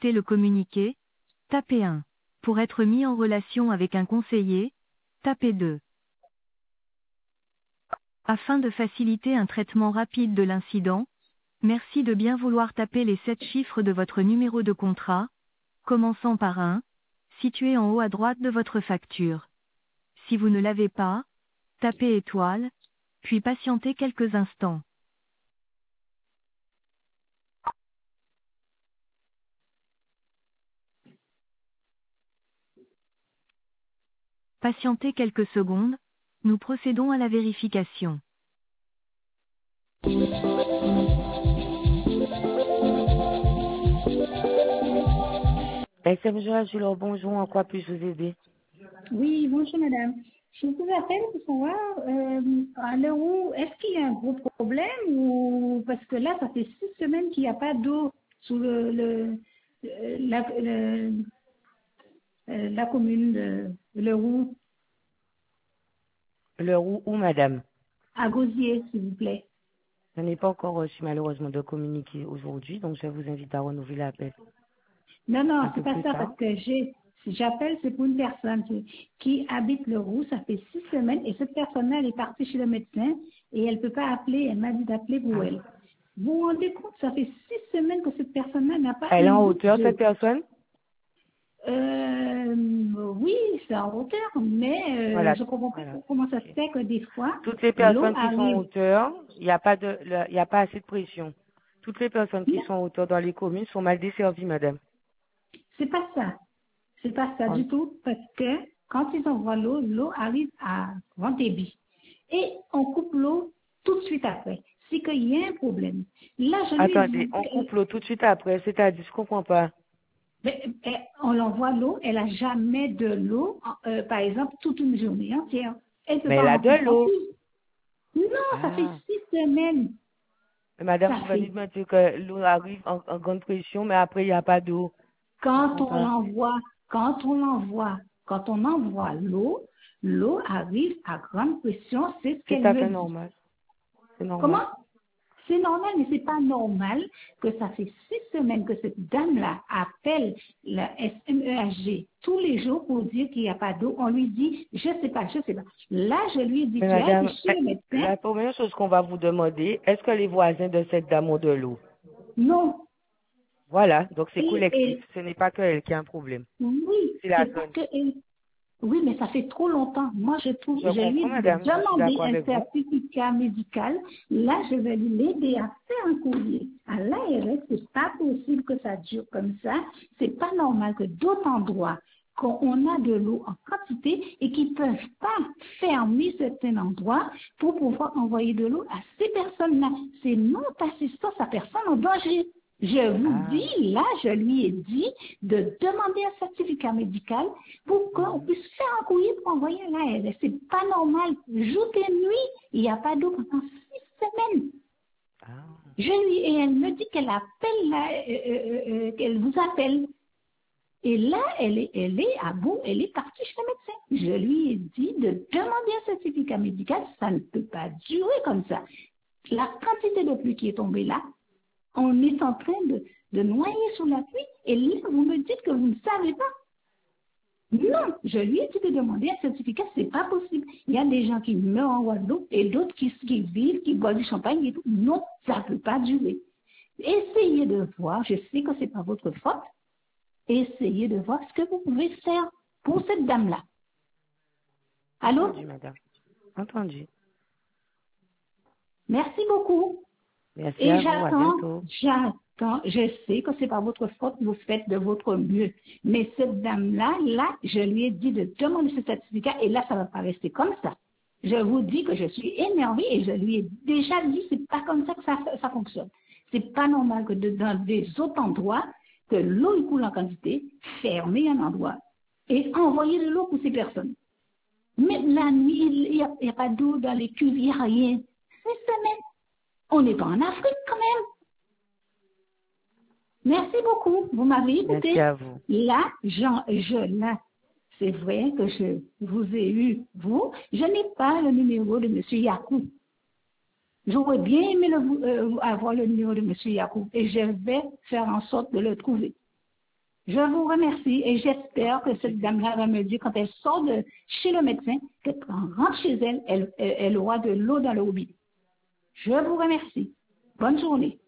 écouter le communiqué, tapez 1. Pour être mis en relation avec un conseiller, tapez 2. Afin de faciliter un traitement rapide de l'incident, merci de bien vouloir taper les 7 chiffres de votre numéro de contrat, commençant par 1, situé en haut à droite de votre facture. Si vous ne l'avez pas, tapez étoile, puis patientez quelques instants. Patientez quelques secondes, nous procédons à la vérification. SM Joachim, bonjour, en quoi puis-je vous aider? Oui, bonjour madame. Je vous appelle pour savoir à l'heure où est-ce qu'il y a un gros problème ou parce que là ça fait 6 semaines qu'il n'y a pas d'eau sous la commune de Leroux Le où, madame? à Gosier, s'il vous plaît. Je n'ai pas encore reçu malheureusement de communiqué aujourd'hui, donc je vous invite à renouveler l'appel Non, un non, peu c'est pas plus ça tard. parce que si j'appelle, c'est pour une personne qui habite Leroux, ça fait 6 semaines et cette personne-là, elle est partie chez le médecin et elle ne peut pas appeler, elle m'a dit d'appeler pour Ah. elle. Vous vous rendez compte, ça fait 6 semaines que cette personne-là n'a pas Elle est une en goutte hauteur, d'eau. cette personne? Oui, c'est en hauteur, mais Voilà. je comprends pas Voilà. comment ça se Ok. fait que des fois, Toutes les l'eau personnes qui sont en arrive. hauteur, il n'y a pas il y a pas assez de pression. Toutes les personnes qui Non, sont en hauteur dans les communes sont mal desservies, madame. c'est pas ça. C'est pas ça En- du tout, parce que quand ils envoient l'eau, l'eau arrive à grand débit. Et on coupe l'eau tout de suite après. C'est qu'il y a un problème. Là, je lui ai Attendez, dit, on coupe l'eau tout de suite après, c'est-à-dire, je comprends pas. on l'envoie l'eau, elle a jamais de l'eau, par exemple, toute une journée entière. Elle ne peut Mais pas elle a remplir de son l'eau. puits. Non, ça fait Ah. 6 semaines. Mais madame, Ça vous venez fait de me dire que l'eau arrive en grande pression, mais après, il n'y a pas d'eau. Je quand comprends on pas. l'envoie, quand on envoie l'eau, l'eau arrive à grande pression, c'est ce C'est qu'elle à me fait dit. normal. C'est normal. Comment? C'est normal, mais c'est pas normal que ça fait 6 semaines que cette dame-là appelle la SMEHG tous les jours pour dire qu'il n'y a pas d'eau. On lui dit, je sais pas, je sais pas. Là, je lui ai dit, Mais tu as été madame, chez le médecin? la première chose qu'on va vous demander, est-ce que les voisins de cette dame ont de l'eau? Non. Voilà, donc c'est collectif. Et Ce n'est pas que elle qui a un problème. oui, C'est la c'est pas zone. que oui, mais ça fait trop longtemps. Moi, Je je lui ai comprends, dit de madame. Je suis demander d'accord un avec vous. certificat médical. Là, je vais l'aider à faire un courrier. À l'ARS, c'est pas possible que ça dure comme ça. C'est pas normal que d'autres endroits, quand on a de l'eau en quantité et qui peuvent pas fermer certains endroits pour pouvoir envoyer de l'eau à ces personnes-là. C'est notre assistance à personne en danger. Je vous Ah. dis, là, je lui ai dit de demander un certificat médical pour qu'on Mhm. puisse faire un courrier pour envoyer à l'ARS. C'est pas normal. Jour et nuit, il n'y a pas d'eau pendant 6 semaines. Ah. Et elle me dit qu'elle appelle, qu'elle vous appelle. Et là, elle est à bout, elle est partie chez le médecin. Je lui ai dit de demander un certificat médical, ça ne peut pas durer comme ça. La quantité de pluie qui est tombée là, on est en train de noyer sous la pluie, et là, vous me dites que vous ne savez pas. Non, je lui ai dit de demander un certificat, c'est pas possible. Il y a des gens qui meurent en Guadeloupe et d'autres qui vivent, qui boivent du champagne et tout. Non, ça ne peut pas durer. Essayez de voir, je sais que c'est pas votre faute, essayez de voir ce que vous pouvez faire pour cette dame-là. Allô? Entendu, madame. Entendu. Merci beaucoup. Merci Et à vous. À bientôt. je sais que c'est pas votre faute, vous faites de votre mieux. Mais cette dame-là, je lui ai dit de demander ce certificat et là, ça va pas rester comme ça. Je vous dis que je suis énervée et je lui ai déjà dit, c'est pas comme ça que ça fonctionne. C'est pas normal que dans des autres endroits, que l'eau il coule en quantité, fermer un endroit et envoyer de l'eau pour ces personnes. Même la nuit, il n'y a pas d'eau dans les cuves, il n'y a rien. 6 semaines. On n'est pas en Afrique quand même. Merci beaucoup. Vous m'avez Merci écouté. à vous. Là, c'est vrai que je vous ai eu, vous. Je n'ai pas le numéro de M. Yacoub. J'aurais bien aimé avoir le numéro de M. Yacoub et je vais faire en sorte de le trouver. Je vous remercie et j'espère que cette dame-là va me dire quand elle sort de chez le médecin, qu'elle rentre chez elle, elle aura de l'eau dans le robinet. Je vous remercie. Bonne journée.